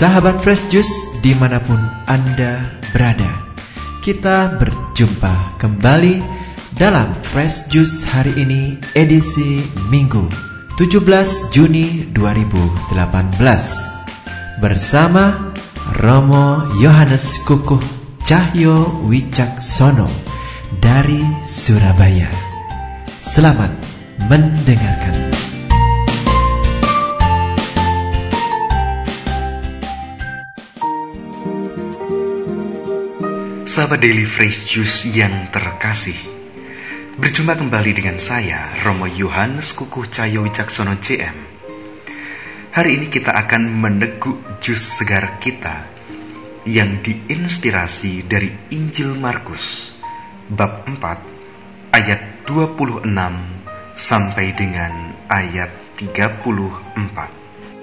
Sahabat Fresh Juice dimanapun Anda berada, kita berjumpa kembali dalam Fresh Juice hari ini edisi Minggu 17 Juni 2018 bersama Romo Yohanes Kukuh Cahyo Wicaksono dari Surabaya. Selamat mendengarkan. Sahabat Daily Fresh Juice yang terkasih, berjumpa kembali dengan saya, Romo Yohanes Kukuh Cahyo Wicaksono CM. Hari ini kita akan meneguk jus segar kita yang diinspirasi dari Injil Markus, bab 4, ayat 26 sampai dengan ayat 34.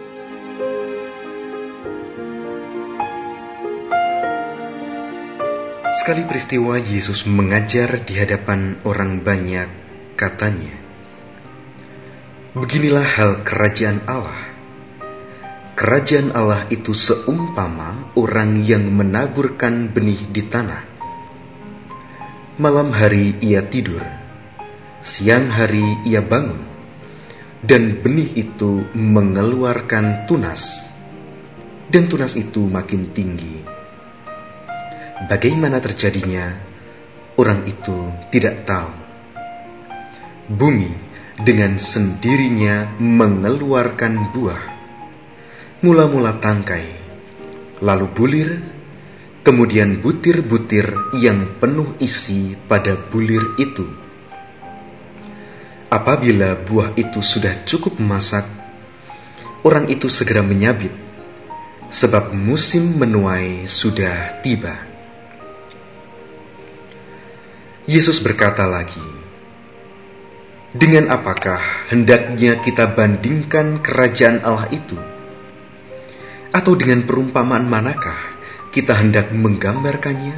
Sekali peristiwa Yesus mengajar di hadapan orang banyak, katanya, "Beginilah hal kerajaan Allah. Kerajaan Allah itu seumpama orang yang menaburkan benih di tanah. Malam hari ia tidur, siang hari ia bangun, dan benih itu mengeluarkan tunas, dan tunas itu makin tinggi. Bagaimana terjadinya, orang itu tidak tahu. Bumi dengan sendirinya mengeluarkan buah, mula-mula tangkai, lalu bulir, kemudian butir-butir yang penuh isi pada bulir itu. Apabila buah itu sudah cukup masak, orang itu segera menyabit, sebab musim menuai sudah tiba." Yesus berkata lagi, "Dengan apakah hendaknya kita bandingkan kerajaan Allah itu? Atau dengan perumpamaan manakah kita hendak menggambarkannya?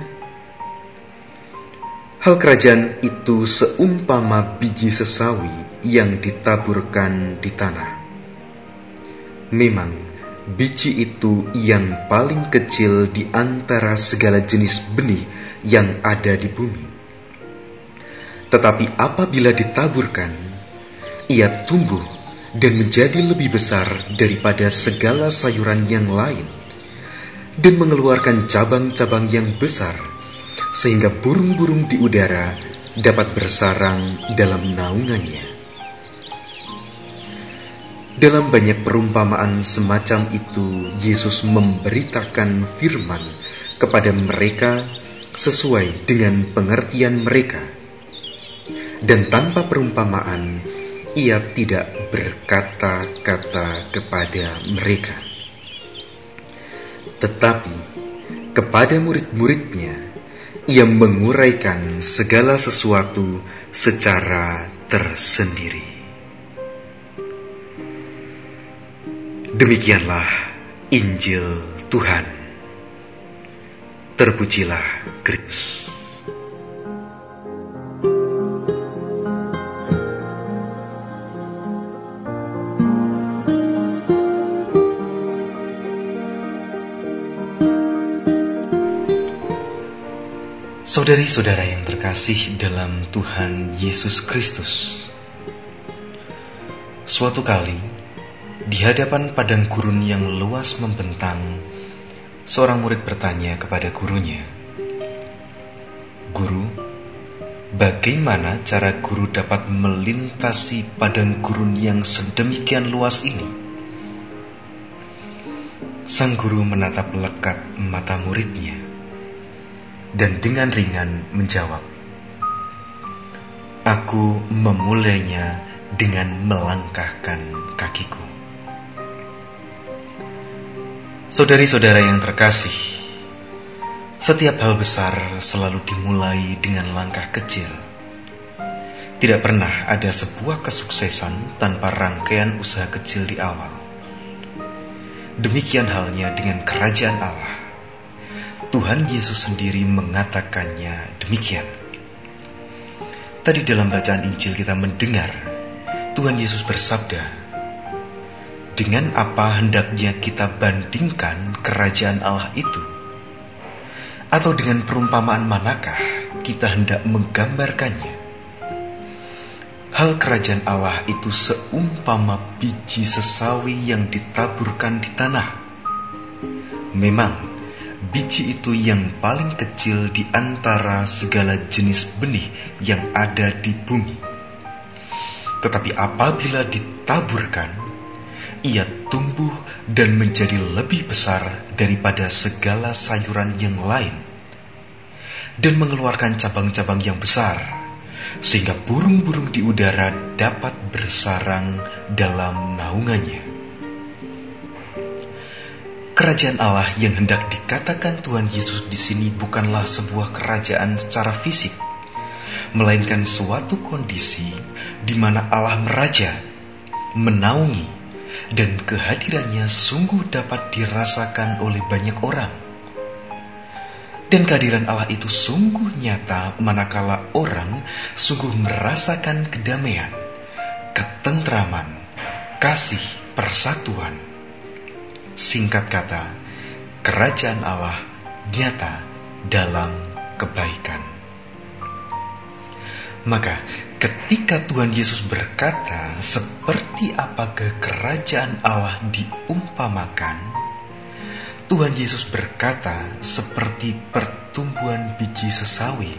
Hal kerajaan itu seumpama biji sesawi yang ditaburkan di tanah. Memang biji itu yang paling kecil di antara segala jenis benih yang ada di bumi. Tetapi apabila ditaburkan, ia tumbuh dan menjadi lebih besar daripada segala sayuran yang lain, dan mengeluarkan cabang-cabang yang besar, sehingga burung-burung di udara dapat bersarang dalam naungannya." Dalam banyak perumpamaan semacam itu, Yesus memberitakan firman kepada mereka sesuai dengan pengertian mereka. Dan tanpa perumpamaan, ia tidak berkata-kata kepada mereka. Tetapi kepada murid-muridnya, ia menguraikan segala sesuatu secara tersendiri. Demikianlah Injil Tuhan. Terpujilah Kristus. Saudari-saudara yang terkasih dalam Tuhan Yesus Kristus, suatu kali di hadapan padang gurun yang luas membentang, seorang murid bertanya kepada gurunya, "Guru, bagaimana cara guru dapat melintasi padang gurun yang sedemikian luas ini?" Sang guru menatap lekat mata muridnya dan dengan ringan menjawab, "Aku memulainya dengan melangkahkan kakiku." Saudari-saudara yang terkasih, setiap hal besar selalu dimulai dengan langkah kecil. Tidak pernah ada sebuah kesuksesan tanpa rangkaian usaha kecil di awal. Demikian halnya dengan kerajaan Allah. Tuhan Yesus sendiri mengatakannya demikian. Tadi dalam bacaan Injil kita mendengar Tuhan Yesus bersabda, dengan apa hendaknya kita bandingkan kerajaan Allah itu? Atau dengan perumpamaan manakah kita hendak menggambarkannya? Hal kerajaan Allah itu seumpama biji sesawi yang ditaburkan di tanah. Memang, biji itu yang paling kecil di antara segala jenis benih yang ada di bumi. Tetapi apabila ditaburkan, ia tumbuh dan menjadi lebih besar daripada segala sayuran yang lain, dan mengeluarkan cabang-cabang yang besar, sehingga burung-burung di udara dapat bersarang dalam naungannya. Kerajaan Allah yang hendak dikatakan Tuhan Yesus di sini bukanlah sebuah kerajaan secara fisik, melainkan suatu kondisi di mana Allah meraja, menaungi, dan kehadirannya sungguh dapat dirasakan oleh banyak orang. Dan kehadiran Allah itu sungguh nyata manakala orang sungguh merasakan kedamaian, ketentraman, kasih, persatuan. Singkat kata, kerajaan Allah nyata dalam kebaikan. Maka ketika Tuhan Yesus berkata seperti apakah kerajaan Allah diumpamakan, Tuhan Yesus berkata seperti pertumbuhan biji sesawi.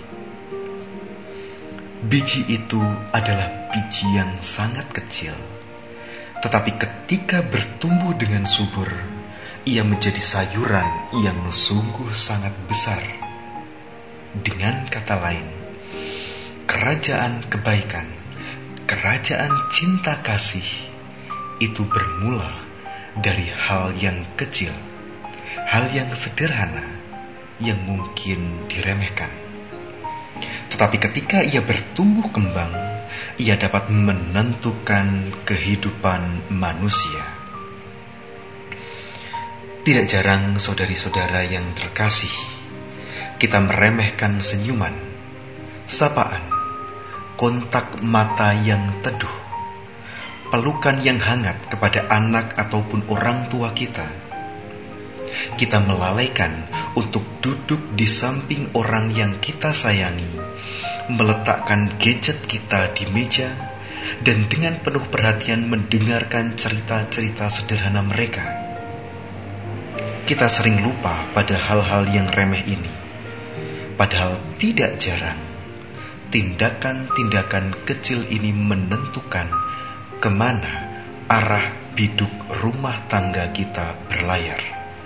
Biji itu adalah biji yang sangat kecil, tetapi ketika bertumbuh dengan subur, ia menjadi sayuran yang sungguh sangat besar. Dengan kata lain, kerajaan kebaikan, kerajaan cinta kasih, itu bermula dari hal yang kecil, hal yang sederhana, yang mungkin diremehkan. Tetapi ketika ia bertumbuh kembang, ia dapat menentukan kehidupan manusia. Tidak jarang saudari-saudara yang terkasih, kita meremehkan senyuman, sapaan, kontak mata yang teduh, pelukan yang hangat kepada anak ataupun orang tua kita. Kita melalaikan untuk duduk di samping orang yang kita sayangi, meletakkan gadget kita di meja, dan dengan penuh perhatian mendengarkan cerita-cerita sederhana mereka. Kita sering lupa pada hal-hal yang remeh ini. Padahal tidak jarang tindakan-tindakan kecil ini menentukan kemana arah biduk rumah tangga kita berlayar.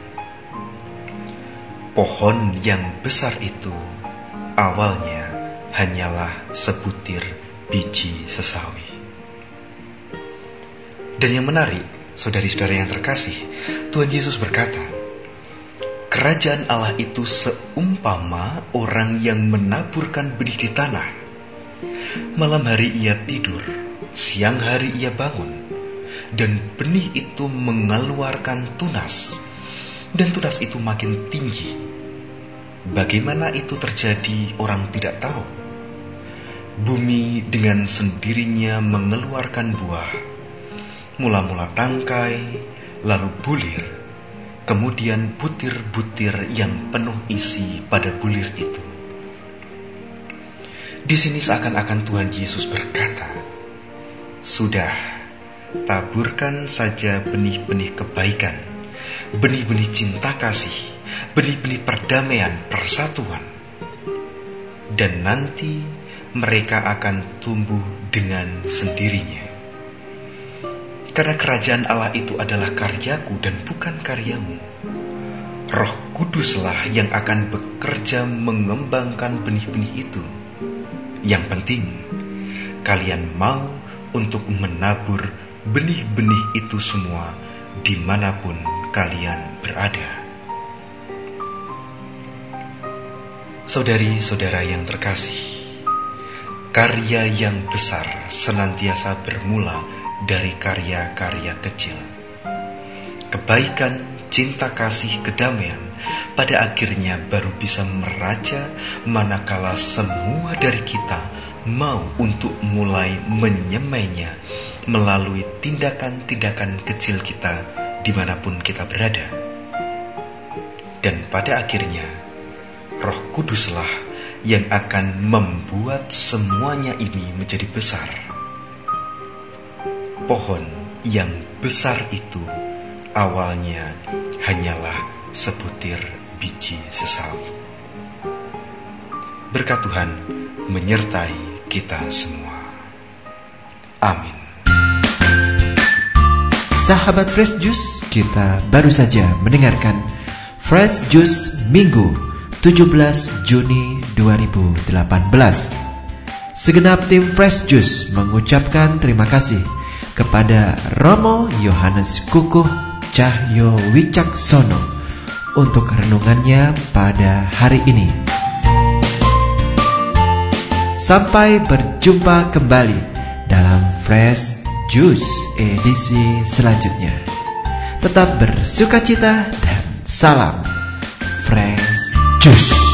Pohon yang besar itu awalnya hanyalah sebutir biji sesawi. Dan yang menarik, saudari-saudara yang terkasih, Tuhan Yesus berkata, kerajaan Allah itu seumpama orang yang menaburkan benih di tanah. Malam hari ia tidur, siang hari ia bangun, dan benih itu mengeluarkan tunas, dan tunas itu makin tinggi. Bagaimana itu terjadi orang tidak tahu. Bumi dengan sendirinya mengeluarkan buah, mula-mula tangkai, lalu bulir, kemudian butir-butir yang penuh isi pada bulir itu. Di sini seakan-akan Tuhan Yesus berkata, sudah, taburkan saja benih-benih kebaikan, benih-benih cinta kasih, benih-benih perdamaian, persatuan, dan nanti mereka akan tumbuh dengan sendirinya. Karena kerajaan Allah itu adalah karyaku dan bukan karyamu. Roh Kuduslah yang akan bekerja mengembangkan benih-benih itu. Yang penting, kalian mau untuk menabur benih-benih itu semua dimanapun kalian berada. Saudari-saudara yang terkasih, karya yang besar senantiasa bermula dari karya-karya kecil. Kebaikan, cinta kasih, kedamaian pada akhirnya baru bisa meraja manakala semua dari kita mau untuk mulai menyemainya melalui tindakan-tindakan kecil kita dimanapun kita berada. Dan pada akhirnya, Roh Kuduslah yang akan membuat semuanya ini menjadi besar. Pohon yang besar itu awalnya hanyalah sebutir biji sesawi. Berkat Tuhan menyertai kita semua. Amin. Sahabat Fresh Juice, kita baru saja mendengarkan Fresh Juice Minggu 17 Juni 2018. Segenap tim Fresh Juice mengucapkan terima kasih kepada Romo Yohanes Kukuh Cahyo Wicaksono untuk renungannya pada hari ini. Sampai berjumpa kembali dalam Fresh Juice edisi selanjutnya. Tetap bersukacita dan salam Fresh Juice.